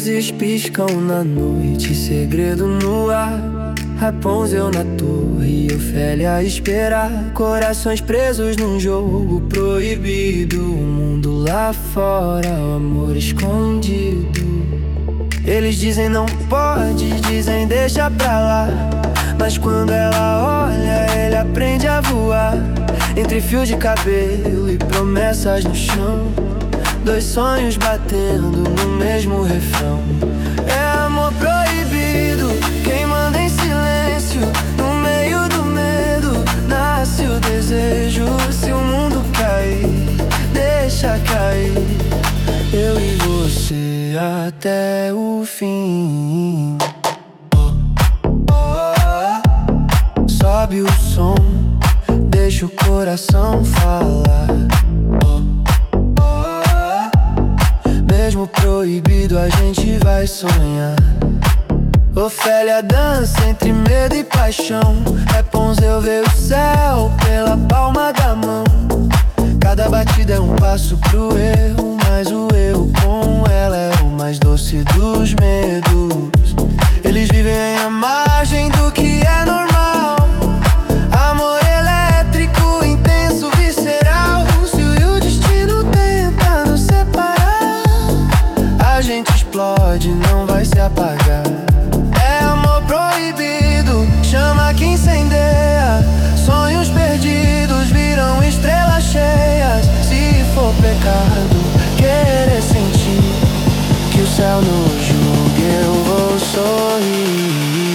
luzes piscam na noite, segredo no ar. Rapunzel na torre e Ofélia a esperar. Corações presos num jogo proibido. O mundo lá fora, o amor escondido. Eles dizem não pode, dizem deixa pra lá. Mas quando ela olha, ele aprende a voar. Entre fio de cabelo e promessas no chão, dois sonhos batendo no mesmo refrão. É amor proibido, quem manda em silêncio. No meio do medo nasce o desejo. Se o mundo cair, deixa cair, eu e você até o fim. Sobe o som, deixa o coração falar. Mesmo proibido a gente vai sonhar. Ofélia dança entre medo e paixão. Rapunzel vê o céu pela palma da mão. Cada batida é um passo pro erro, mas o erro com ela é o mais doce dos medos. Eles vivem à margem do que é normal. Amor elétrico, intenso, visceral. Se o destino tenta nos separar, a gente explode, não vai se apagar. É amor proibido, chama que incendeia. Sonhos perdidos viram estrelas cheias. Se for pecado querer sentir que o céu nos julgue, eu vou sorrir.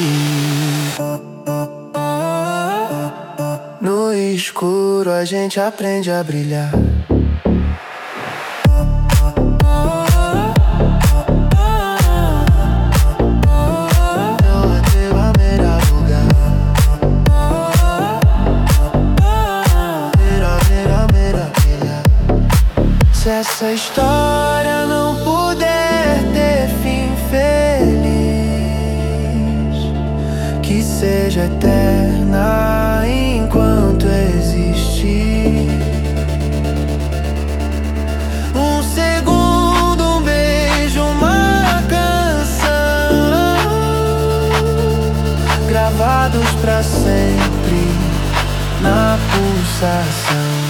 No escuro a gente aprende a brilhar. Se essa história não puder ter fim feliz, que seja eterna enquanto existir. Um segundo, um beijo, uma canção, gravados pra sempre na pulsação.